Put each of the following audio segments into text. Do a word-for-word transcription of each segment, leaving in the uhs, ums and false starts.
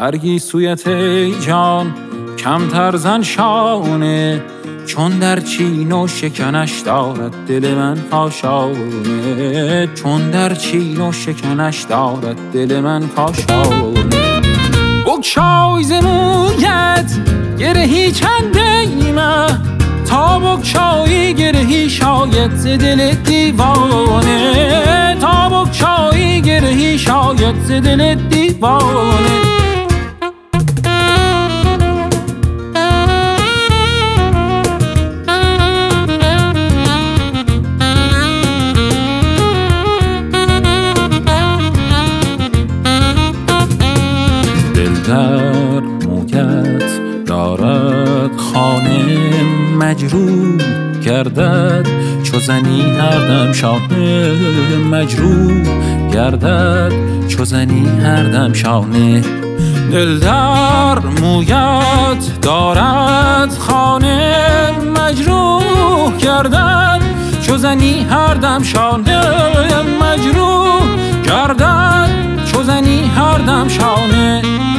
برگی سویت ای جان کمتر زن شانه، چون در چین و شکنش دارد دل من کاشانه، چون در چین و شکنش دارد دل من کاشانه. بگشای ز مویت گرهی چند ایمه، تا بگشایی گرهی شاید ز دل دیوانه، تا بگشایی گرهی شاید ز دل دیوانه. در مویت دارد خانه، مجروح گردد چو زنی هر دم شانه، مجروح گردد چو زنی هر دم شانه. دل در مویت دارد خانه، مجروح گردد چو زنی هر دم شانه، مجروح گردد چو زنی هر دم شانه.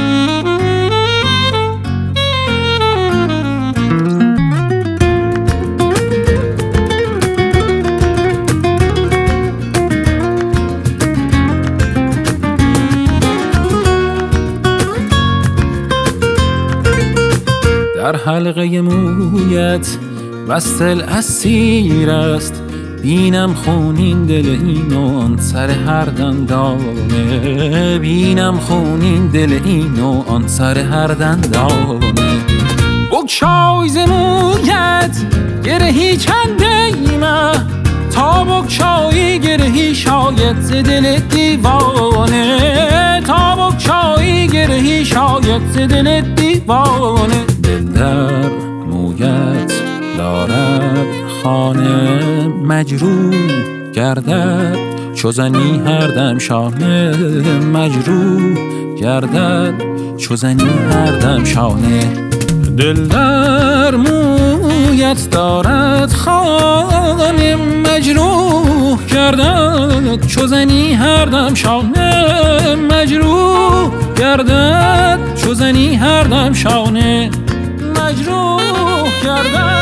در حلقه مویت وصل اسیر است، بینم خونین دل این و آن سر هر دندانه، بینم خونین دل این و آن سر هر دندانه. بگشای ز مویت گرهی چند ایمه، تا بگشایی گرهی شاید ز دل دیوانه، تا بگشایی گرهی شاید ز دل دیوانه. دل در مویت دارد خانه، مجروح گردد چو زنی هر دم شانه، مجروح گردد چو زنی هر دم شانه. دل در مویت دارد خانه، مجروح گردد چو زنی هر دم شانه، مجروح گردد چو زنی هر دم شانه، مجروح گردد